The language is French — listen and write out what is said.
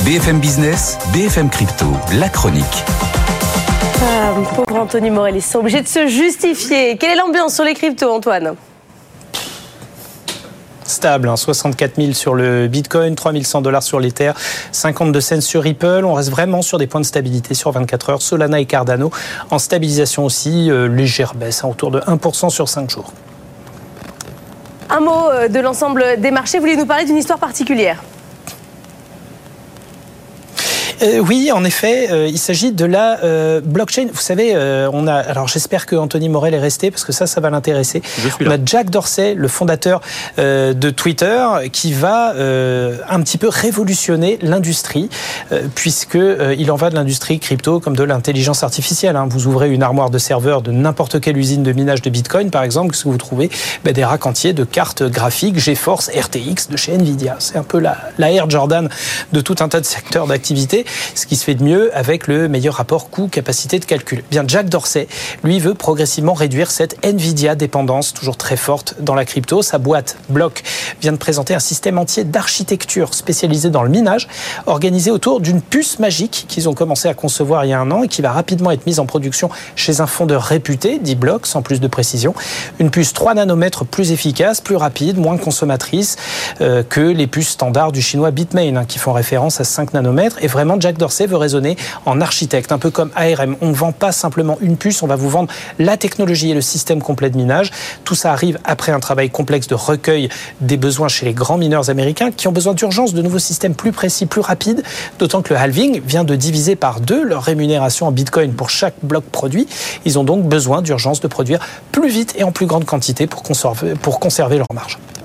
BFM Business, BFM Crypto, la chronique. Pauvre Anthony Morel, ils sont obligés de se justifier. Quelle est l'ambiance sur les cryptos, Antoine ? Stable, 64 000 sur le Bitcoin, 3 100 $ sur l'Ether, 52 cents sur Ripple. On reste vraiment sur des points de stabilité sur 24 heures. Solana et Cardano en stabilisation aussi, légère baisse, autour de 1% sur 5 jours. Un mot de l'ensemble des marchés. Vous voulez nous parler d'une histoire particulière ? Oui, en effet, il s'agit de la blockchain. Vous savez, alors j'espère que Anthony Morel est resté parce que ça va l'intéresser. On a Jack Dorsey, le fondateur de Twitter, qui va un petit peu révolutionner l'industrie, puisque il en va de l'industrie crypto comme de l'intelligence artificielle. Vous ouvrez une armoire de serveurs de n'importe quelle usine de minage de Bitcoin, par exemple, que vous trouvez des racks entiers de cartes graphiques GeForce RTX de chez Nvidia. C'est un peu la Air Jordan de tout un tas de secteurs d'activité. Ce qui se fait de mieux avec le meilleur rapport coût-capacité de calcul. Bien, Jack Dorsey, lui, veut progressivement réduire cette Nvidia dépendance toujours très forte dans la crypto. Sa boîte Block vient de présenter un système entier d'architecture spécialisé dans le minage, organisé autour d'une puce magique qu'ils ont commencé à concevoir il y a 1 an et qui va rapidement être mise en production chez un fondeur réputé, dit Block, sans plus de précision. Une puce 3 nanomètres plus efficace, plus rapide, moins consommatrice que les puces standards du chinois Bitmain, qui font référence à 5 nanomètres. Et vraiment, Jack Dorsey veut raisonner en architecte, un peu comme ARM. On ne vend pas simplement une puce, on va vous vendre la technologie et le système complet de minage. Tout ça arrive après un travail complexe de recueil des besoins chez les grands mineurs américains qui ont besoin d'urgence de nouveaux systèmes plus précis, plus rapides, d'autant que le halving vient de diviser par 2 leur rémunération en Bitcoin pour chaque bloc produit. Ils ont donc besoin d'urgence de produire plus vite et en plus grande quantité pour conserver leur marge.